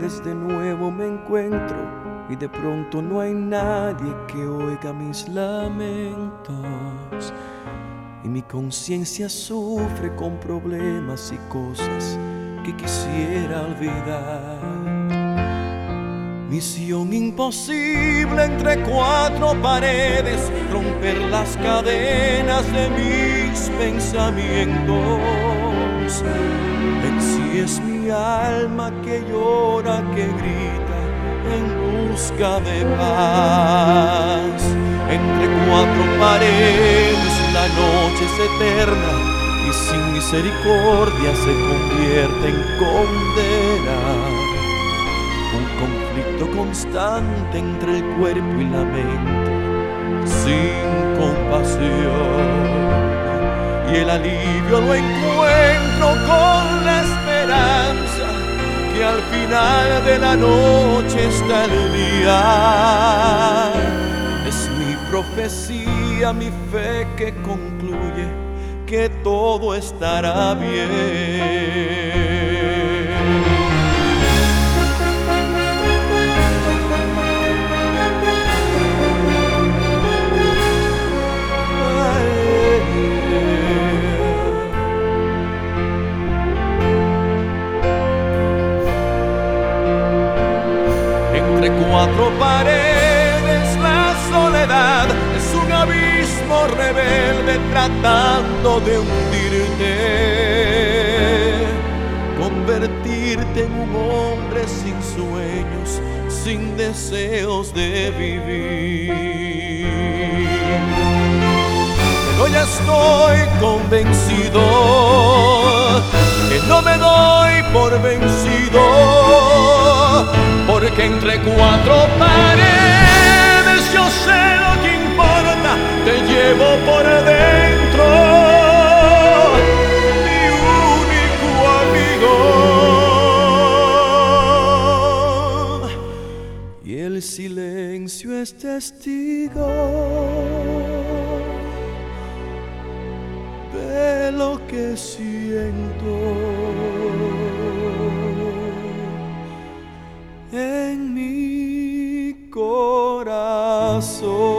paredes de nuevo me encuentro y de pronto no hay nadie que oiga mis lamentos. Y mi conciencia sufre con problemas y cosas que quisiera olvidar. Misión imposible entre cuatro paredes, romper las cadenas de mis pensamientos. Ven si es mi alma que llora, que grita en busca de paz. Entre cuatro paredes la noche es eterna y sin misericordia se convierte en condena. Un conflicto constante entre el cuerpo y la mente, sin compasión. Y el alivio lo encuentro con la esperanza que al final de la noche está el día. Es mi profecía, mi fe que concluye que todo estará bien. Entre cuatro paredes la soledad es un abismo rebelde tratando de hundirte, convertirte en un hombre sin sueños, sin deseos de vivir. Pero ya estoy convencido que no me doy por vencido, porque entre cuatro paredes yo sé lo que importa, te llevo por dentro, mi único amigo. Y el silencio es testigo de lo que siento en mi corazón.